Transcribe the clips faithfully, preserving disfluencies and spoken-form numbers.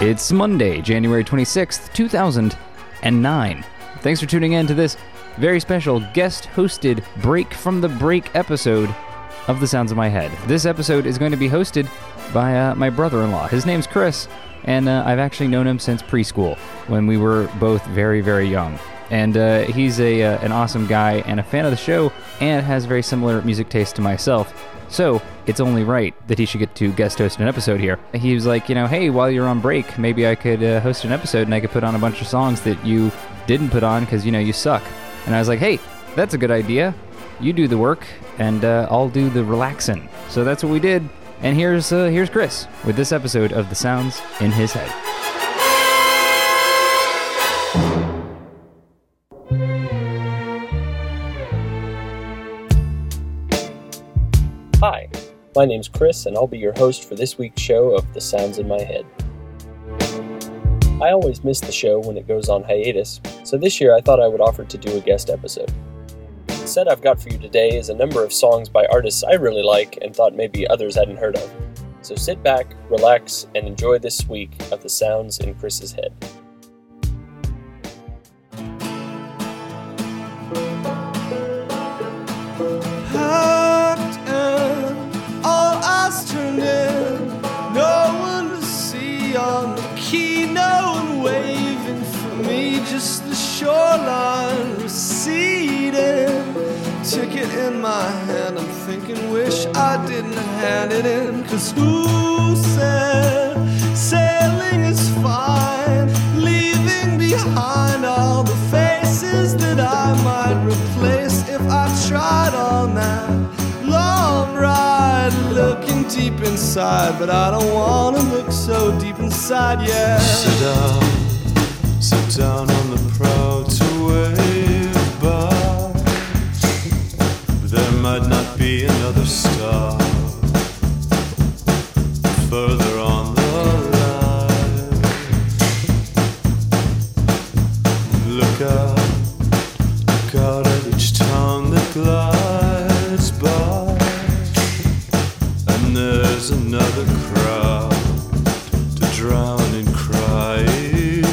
It's Monday, January twenty-sixth, two thousand nine. Thanks for tuning in to this very special guest-hosted Break from the Break episode of The Sounds of My Head. This episode is going to be hosted by uh, my brother-in-law. His name's Chris, and uh, I've actually known him since preschool, when we were both very, very young. And uh, he's a uh, an awesome guy and a fan of the show, and has very similar music taste to myself. So it's only right that he should get to guest host an episode here. He was like, you know, hey, while you're on break, maybe I could uh, host an episode and I could put on a bunch of songs that you didn't put on because, you know, you suck. And I was like, hey, that's a good idea. You do the work, and uh, I'll do the relaxing. So that's what we did. And here's uh, here's Chris with this episode of The Sounds in His Head. Hi, my name's Chris, and I'll be your host for this week's show of The Sounds in My Head. I always miss the show when it goes on hiatus, so this year I thought I would offer to do a guest episode. The set I've got for you today is a number of songs by artists I really like and thought maybe others hadn't heard of. So sit back, relax, and enjoy this week of The Sounds in Chris's Head. Just the shoreline receding. Ticket in my hand, I'm thinking, wish I didn't hand it in. Cause who said sailing is fine? Leaving behind all the faces that I might replace if I tried on that long ride. Looking deep inside, but I don't wanna look so deep inside, yeah. Sit down. Sit down on the prow to wave by. There might not be another star further on the line. Look out, look out at each town that glides by. And there's another crowd to drown in crying.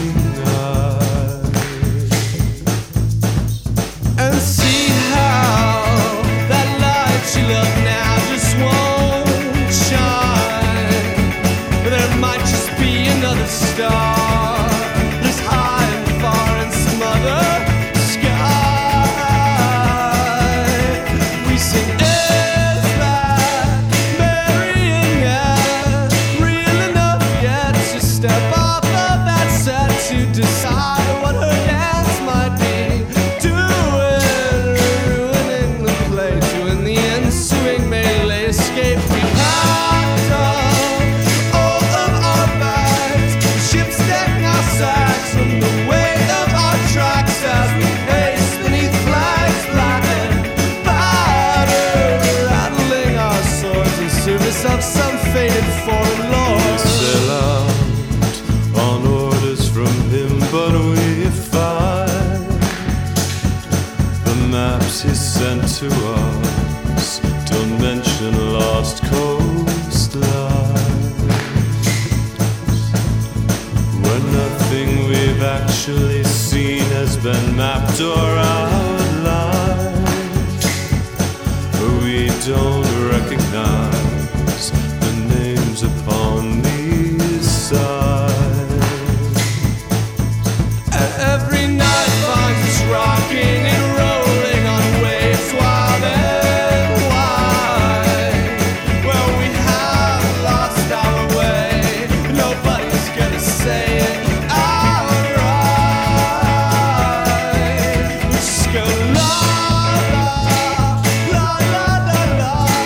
Of some faded foreign lord. We sail out on orders from him, but we find the maps he sent to us don't mention lost coastlines. When nothing we've actually seen has been mapped or outlined, we don't recognize the names upon these signs. Every night finds us rocking and rolling on waves wild and wide. Well, we have lost our way, nobody's gonna say it outright. We just go la la la la la la.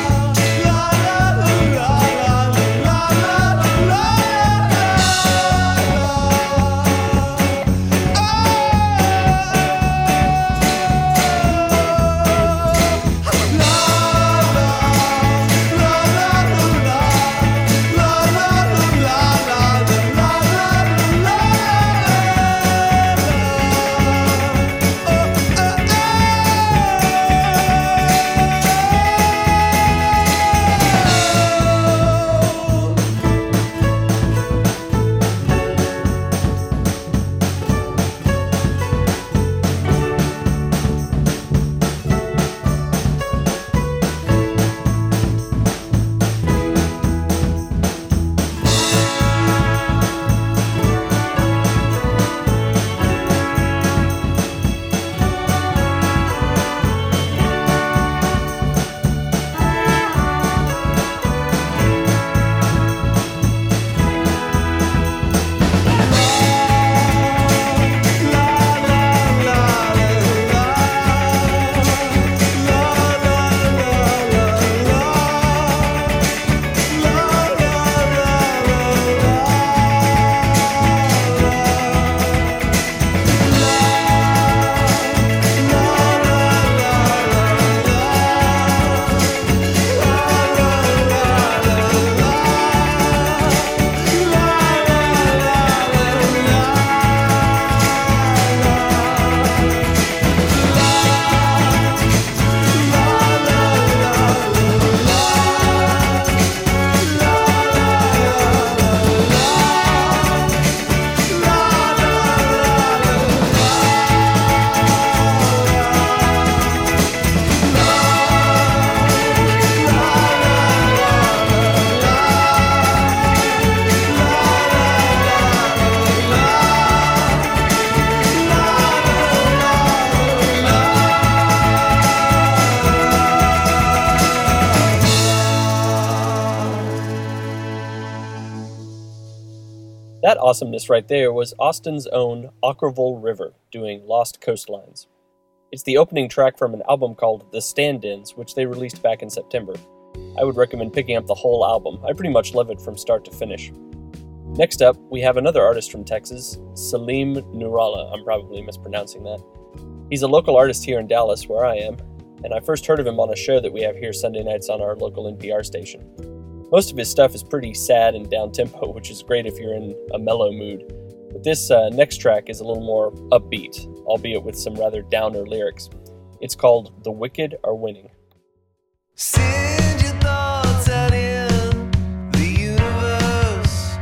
That awesomeness right there was Austin's own Okkervil River doing Lost Coastlines. It's the opening track from an album called The Stand-Ins, which they released back in September. I would recommend picking up the whole album. I pretty much love it from start to finish. Next up, we have another artist from Texas, Salim Nuralla. I'm probably mispronouncing that. He's a local artist here in Dallas, where I am, and I first heard of him on a show that we have here Sunday nights on our local N P R station. Most of his stuff is pretty sad and down-tempo, which is great if you're in a mellow mood. But this uh, next track is a little more upbeat, albeit with some rather downer lyrics. It's called The Wicked Are Winning. Send your thoughts out in the universe.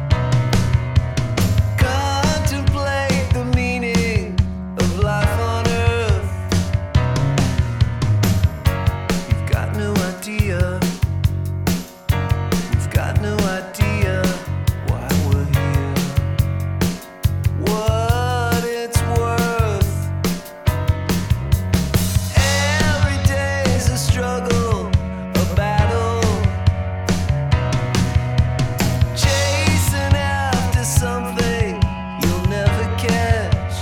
Contemplate the meaning of life on earth. You've got no idea. We've got no idea why we're here. What it's worth. Every day's a struggle, a battle. Chasing after something you'll never catch.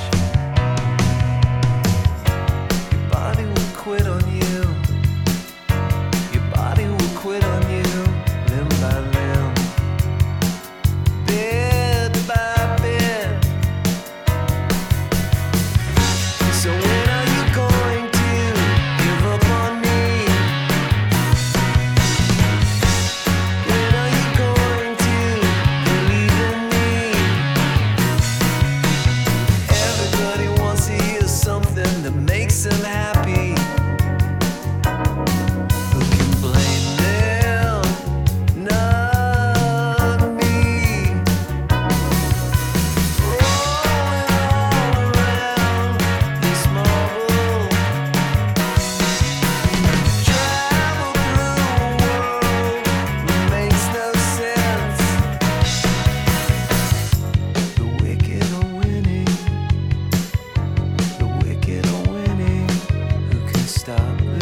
Your body will quit on you. Your body will quit on you, limb by limb, bit by bit. So when are you going to give up on me? When are you going to believe in me? Everybody wants to hear something that makes them happy. Who can blame them? Not me. Rolling all around this marble. Travel through a world that makes no sense. The wicked are winning. The wicked are winning. Who can stop them?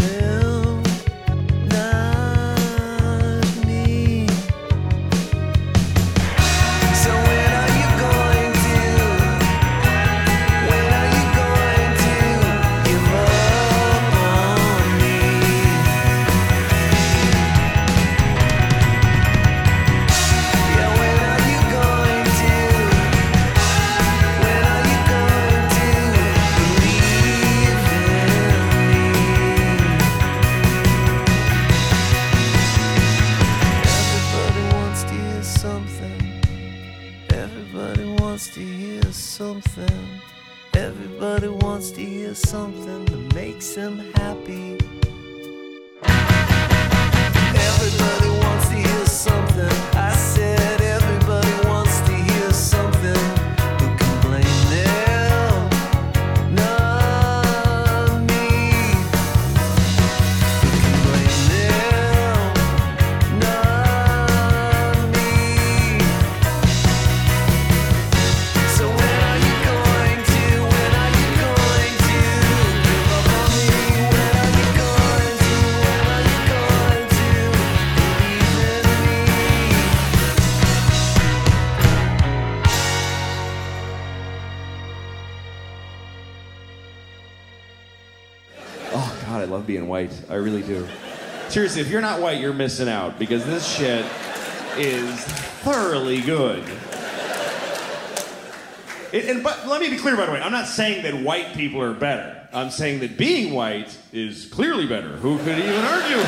Not me. So when are you going to? When are you going to give up on me? Yeah, when are you going to? When are you going to believe in me? Everybody wants to hear something. Everybody wants to hear something. Everybody wants to hear something that makes them happy. Everybody wants to hear something. I said everybody wants to hear something. Who can blame them? Not me. Who can blame them? Not me. So when are you going to? When are you going to give up on me? When are you going to? When are you going to believe in me? Oh, God, I love being white. I really do. Seriously, if you're not white, you're missing out because this shit is thoroughly good. It, and but let me be clear, by the way. I'm not saying that white people are better. I'm saying that being white is clearly better. Who could even argue?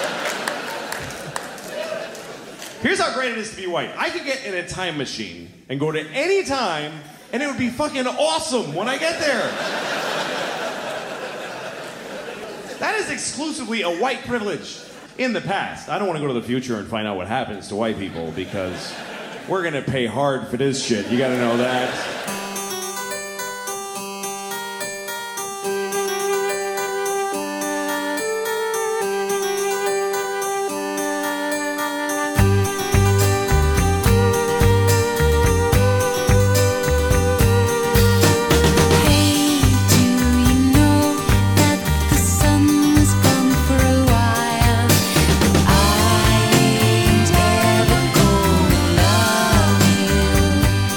Here's how great it is to be white. I could get in a time machine and go to any time, and it would be fucking awesome when I get there. That is exclusively a white privilege. In the past, I don't want to go to the future and find out what happens to white people because we're gonna pay hard for this shit. You gotta know that. Hey, do you know that the sun was gone for a while? I ain't ever gonna love you.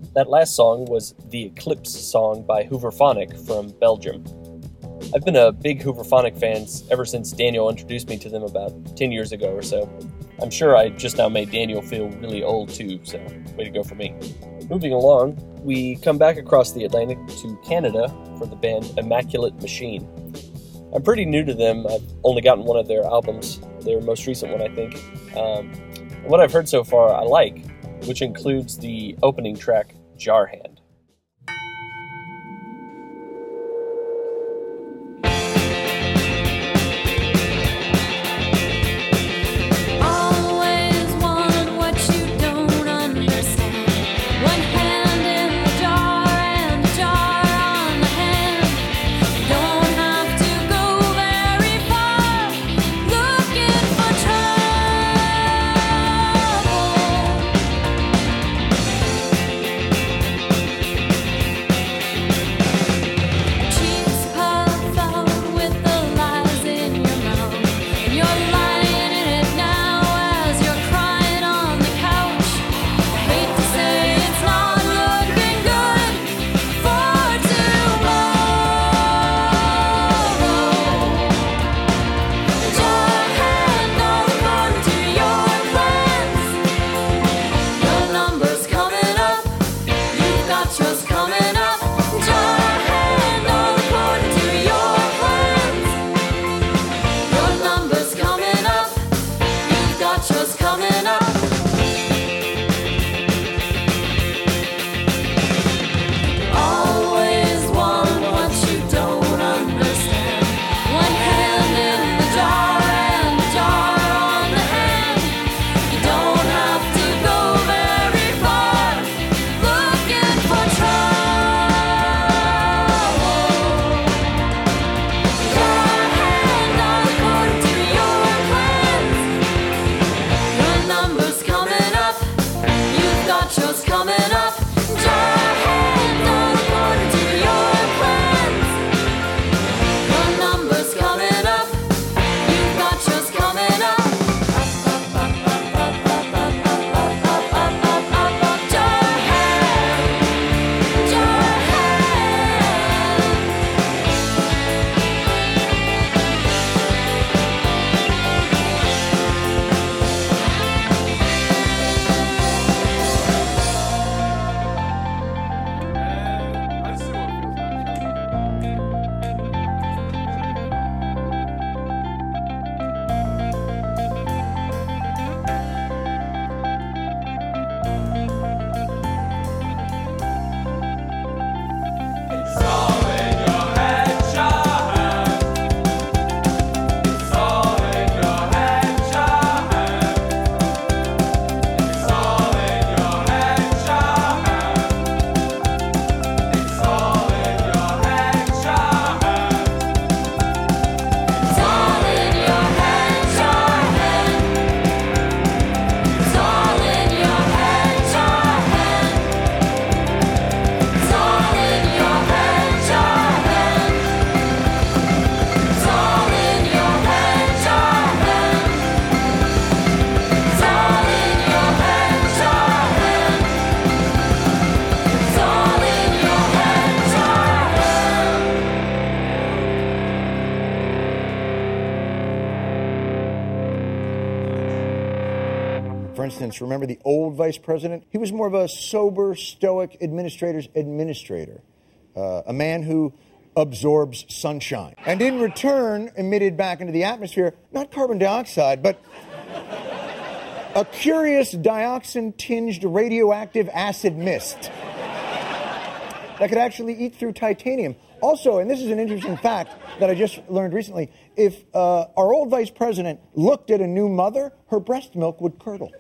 That last song was the Eclipse song by Hooverphonic from Belgium. I've been a big Hooverphonic fan ever since Daniel introduced me to them about ten years ago or so. I'm sure I just now made Daniel feel really old too, so way to go for me. Moving along, we come back across the Atlantic to Canada for the band Immaculate Machine. I'm pretty new to them. I've only gotten one of their albums, their most recent one, I think. Um, and what I've heard so far, I like, which includes the opening track, Jar Hand. Always want what you don't understand. One hand in the jar and a jar on the hand. Don't have to go very far looking for trouble. Cheeks puffed out with the lies in your mouth, and you're lying in it now as you're crying on the couch. Hate to say it's not looking good for tomorrow. Jar hand all according to your plans. Your number's coming up. You've got yours coming up. Jar hand all according to your plans. Your number's coming up. You've got yours coming up. Always want what you don't understand. One hand in the jar and a jar on the hand. You don't have to go very far looking for trouble. Jar hand all according to your plans. Your number's coming up. You've got yours coming up. Jar hand all according to your plans. Your number's coming up. You've got yours coming up. Jar hand, jar For instance, remember the old vice president? He was more of a sober, stoic administrator's administrator, uh, a man who absorbs sunshine. And in return, emitted back into the atmosphere, not carbon dioxide, but a curious dioxin-tinged radioactive acid mist that could actually eat through titanium. Also, and this is an interesting fact that I just learned recently, if uh, our old vice president looked at a new mother, her breast milk would curdle.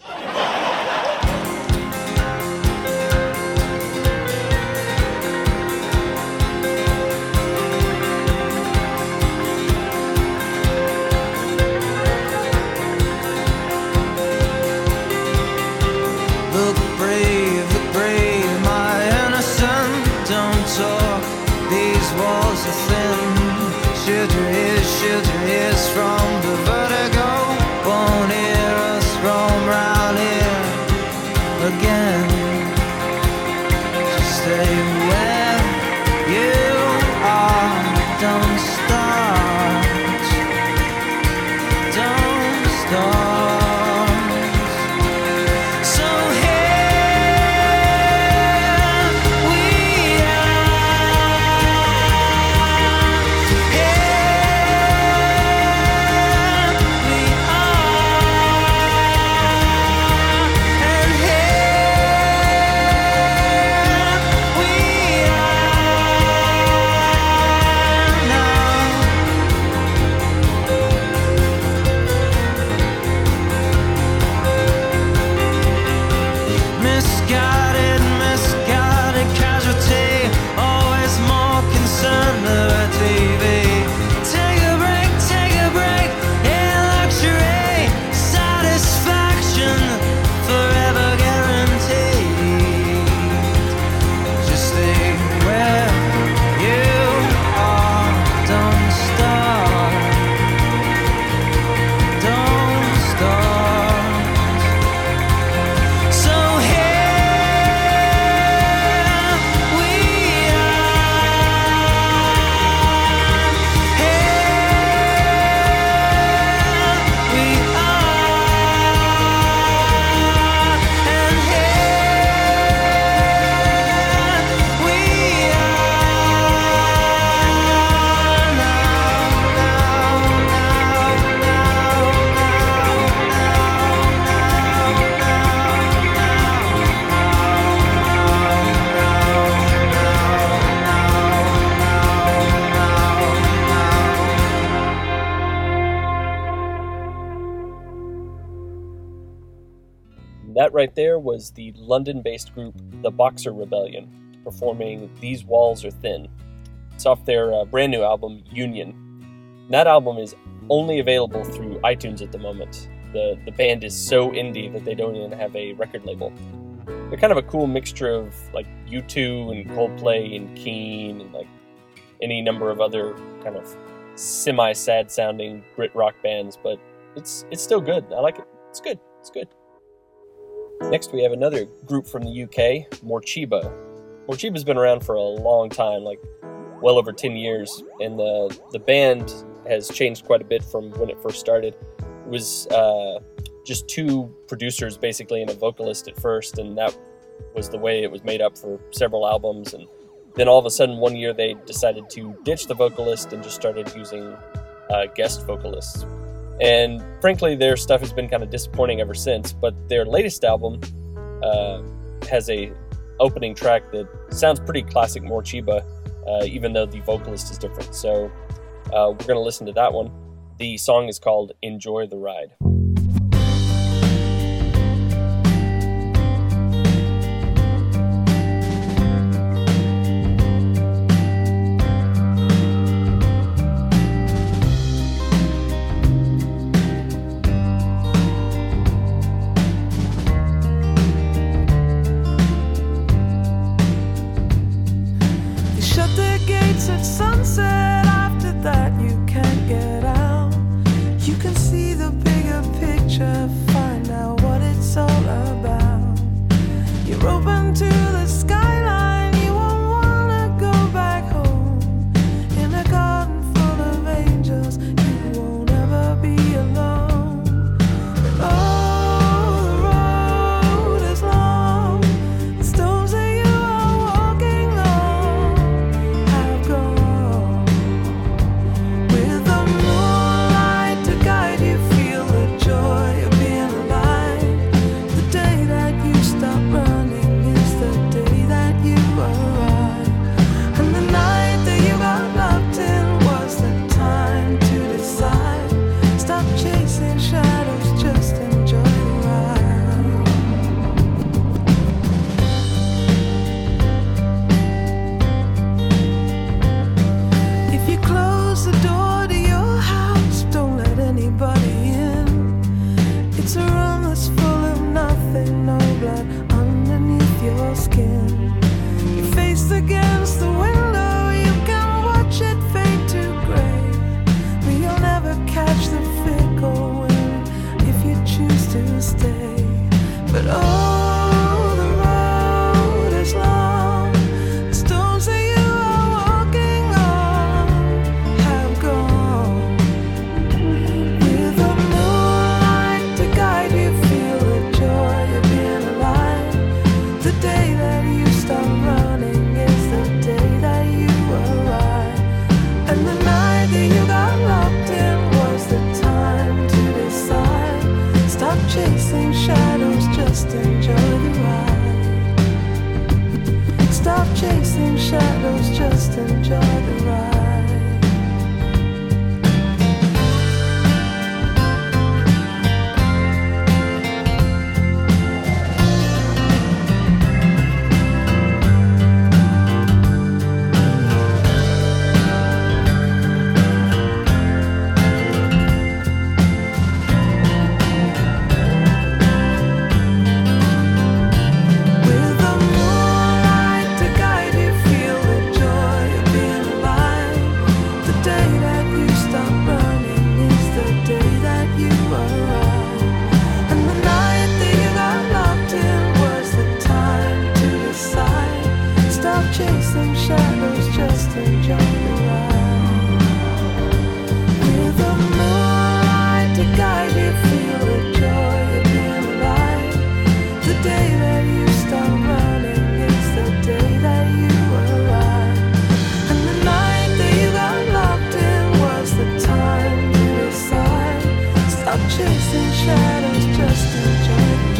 Look brave, look brave, my innocent. Don't talk, these walls are thin. Shelter is, shelter is from the vertigo. Won't hear us roam round here. That right there was the London-based group The Boxer Rebellion, performing These Walls Are Thin. It's off their uh, brand new album, Union. And that album is only available through iTunes at the moment. The, the band is so indie that they don't even have a record label. They're kind of a cool mixture of like U two and Coldplay and Keane and like any number of other kind of semi-sad sounding Brit rock bands, but it's it's still good. I like it. It's good. It's good. Next we have another group from the U K, Morcheeba. Morcheeba's been around for a long time, like well over ten years, and the the band has changed quite a bit from when it first started. It was uh, just two producers basically and a vocalist at first, and that was the way it was made up for several albums. And then all of a sudden one year they decided to ditch the vocalist and just started using uh, guest vocalists. And frankly, their stuff has been kind of disappointing ever since, but their latest album uh, has a opening track that sounds pretty classic Morcheeba, uh, even though the vocalist is different. So uh, we're going to listen to that one. The song is called Enjoy the Ride. At sunset, after that you can't get out. You can see the bigger picture, find out what it's all about. You're open to the skyline, you won't wanna go back home. In a garden full of angels, you won't ever be alone. And oh, the road is long, the stones that you are walking on have gone. With the moonlight to guide you, feel the joy of being alive. The day that you stop running is the day that you arrive. And the night that you got locked in was the time to decide. Stop chasing shadows, just enjoy the ride. If you close the door to your house, don't let anybody in. It's a room that's full of nothing, no blood underneath your skin. You're faced against the window, you can watch it fade to gray, but you'll never catch the fickle wind if you choose to stay. But oh, the road is long, the stones that you are walking on have gone. With the moonlight to guide you, feel the joy of being alive. The day that you stop running is the day that you arrive. And the night that you got locked in was the time to decide. Stop chasing shadows, just enjoy the ride. Stop chasing shadows, just enjoy the ride. With the moonlight to guide you, feel the joy of being alive. The day that you stop running is the day that you arrive. And the night that you got locked in was the time to decide. Stop chasing shadows, just enjoy the ride. With the moonlight to guide you, feel the joy of being alive. The day that you stop running is the day that you arrive. And the night that you got locked in was the time to decide. Stop chasing shadows, just enjoy the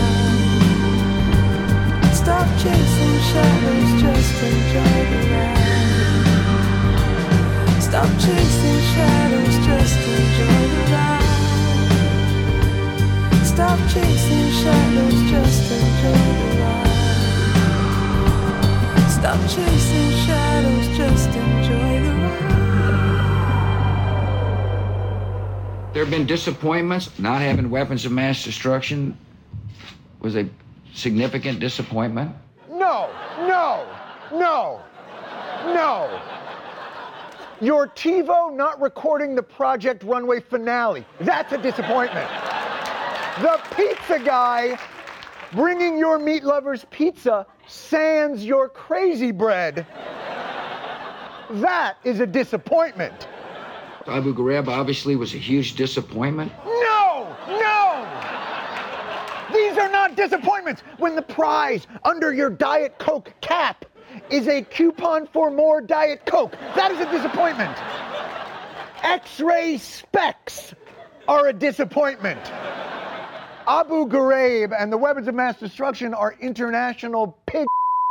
ride. Stop chasing shadows, just enjoy the ride. Stop chasing shadows, just enjoy the ride. Stop chasing shadows, just enjoy the ride. Stop chasing shadows, just enjoy the ride. There have been disappointments. Not having weapons of mass destruction was a significant disappointment. No, no, no, no. Your TiVo not recording the Project Runway finale. That's a disappointment. The pizza guy bringing your meat lovers pizza sans your crazy bread. That is a disappointment. Abu Ghraib obviously was a huge disappointment. No, no. These are not disappointments when the prize under your Diet Coke cap is a coupon for more Diet Coke. That is a disappointment. X-ray specs are a disappointment. Abu Ghraib and the weapons of mass destruction are international pig.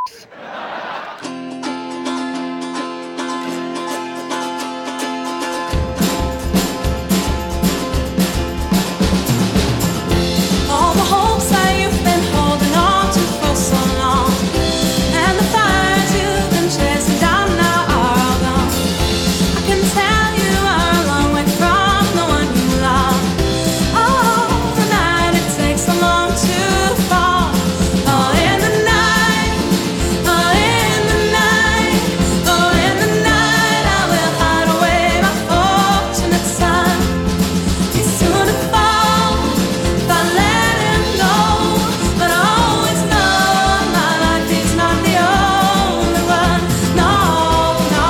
All the hopes that you've been holding on to for so long, and the fires you've been chasing down now are all gone. I can tell you are a long way from the one you love. Oh, the night it takes so long to fall. Oh, in the night, oh, in the night, oh, in the night, I will hide away my fortunate son. He's soon to fall if I let him go, but I always know my life is not the only one. No, no.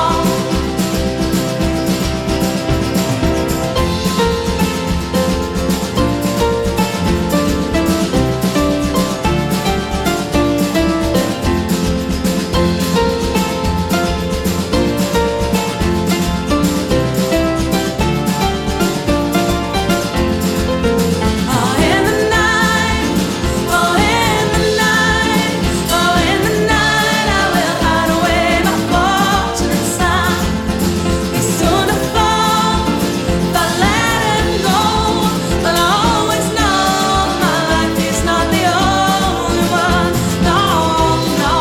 Oh, in the night, oh, in the night, oh, in the night, I will hide away my fortunate son. He's soon to fall if I let him go, but I always know my life is not the only one. No, no.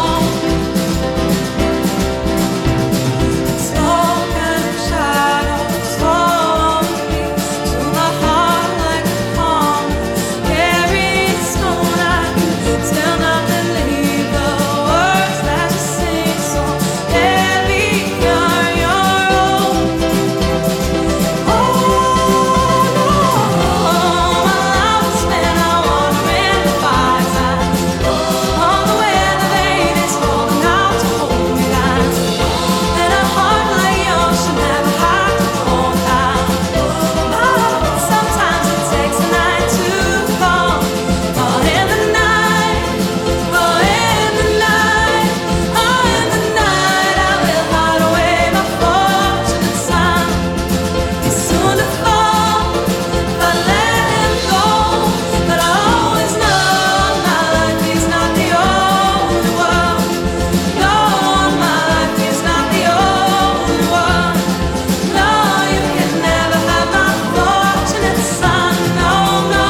Smoke and shadows follow me to my heart like a palm. Carry the stone, I can still not believe the words that you sing. So heavy are your own. Oh no, my life is spent out wandering the fireside. On the way the vein is holding out to hold me down. And a heart like yours should never have to hold down. Oh, sometimes it takes a night to fall. Oh, in the night, oh, in the night, oh, in the night, I will hide away my fortunate son. He's soon to fall if I let him go, but I always know my life is not the only one. No, my life is not the only one. No, you can never have my fortunate son. No, no.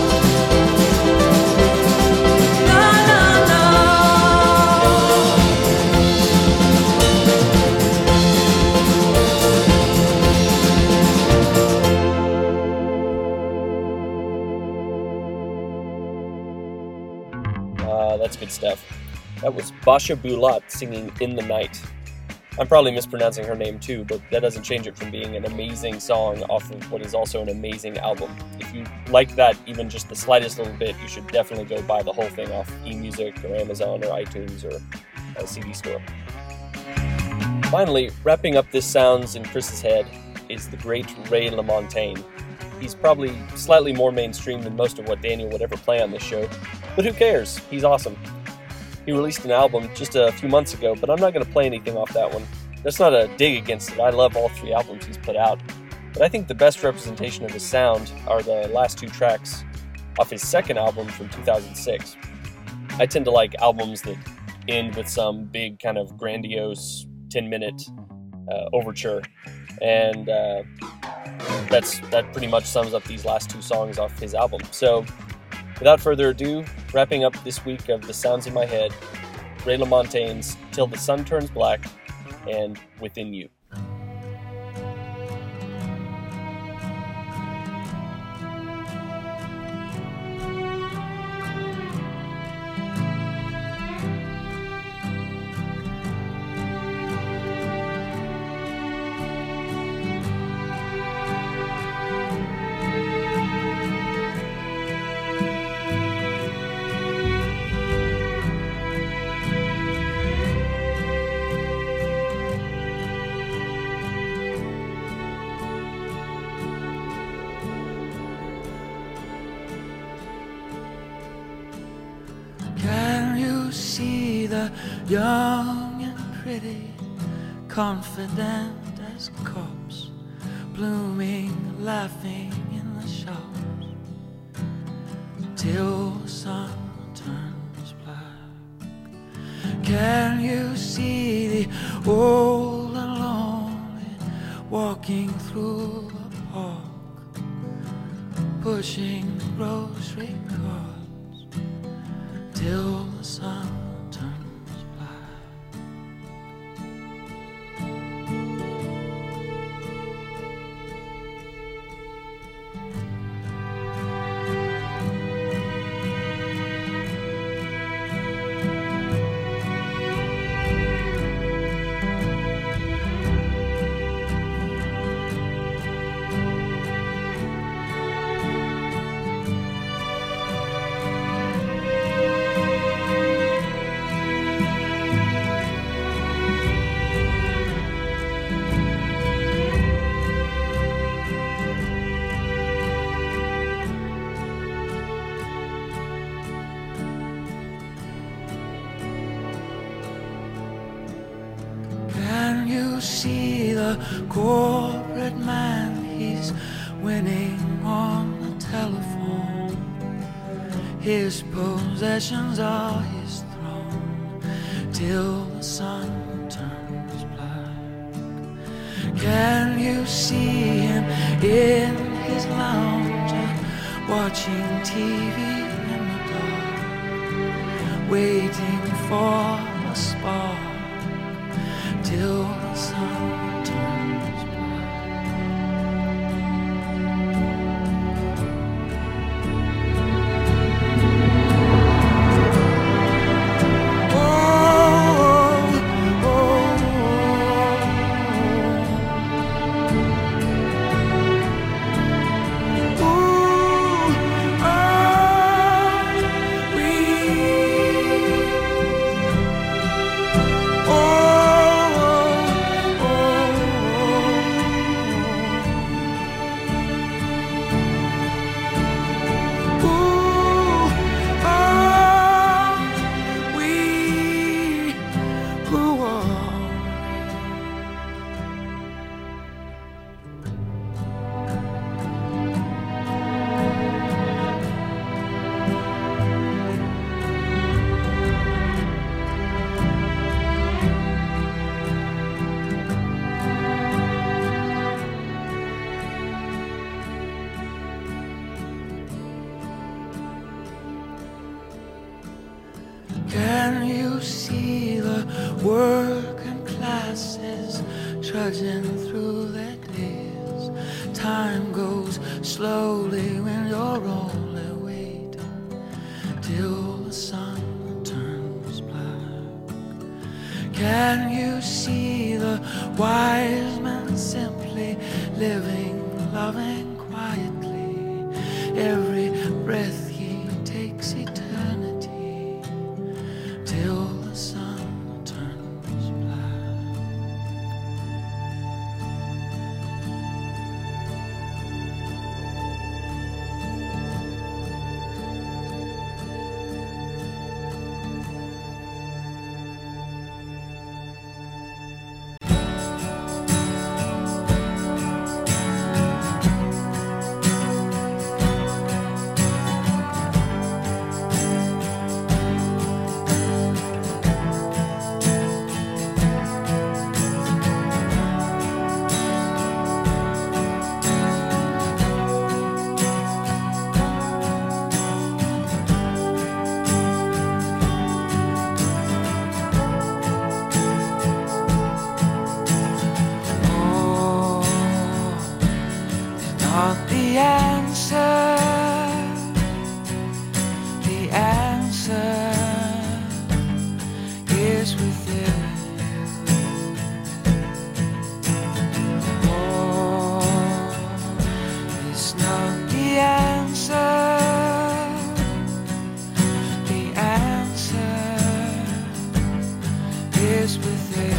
No, no, no. Uh, that's good stuff. That was Basha Bulat singing In the Night. I'm probably mispronouncing her name too, but that doesn't change it from being an amazing song off of what is also an amazing album. If you like that even just the slightest little bit, you should definitely go buy the whole thing off eMusic or Amazon or iTunes or a C D store. Finally, wrapping up this Sounds in Chris's head is the great Ray LaMontagne. He's probably slightly more mainstream than most of what Daniel would ever play on this show, but who cares? He's awesome. He released an album just a few months ago, but I'm not going to play anything off that one. That's not a dig against it. I love all three albums he's put out. But I think the best representation of his sound are the last two tracks off his second album from two thousand six. I tend to like albums that end with some big kind of grandiose ten-minute uh, overture. And uh, that's that pretty much sums up these last two songs off his album. So Without further ado, wrapping up this week of The Sounds in My Head, Ray LaMontagne's Till the Sun Turns Black and Within You. Can you see the young and pretty, confident as a corpse, blooming, laughing in the shops, till the sun turns black? Can you see the old and lonely walking through the park, pushing grocery carts till the sun turns black? Can you see the corporate man? He's winning on the telephone. His possessions are his throne till the sun turns black. Can you see him in his lounge watching T V in the dark, waiting for a spark till the sun turns black? Oh, oh, oh, ooh, are we? Can you see the working classes trudging through their days? Time goes slowly when you're only waiting till the sun turns black. Can you see the wise man simply living, loving quietly? Every breath he takes eternity till the sun turns black. is within. Oh, it's not the answer. The answer is within.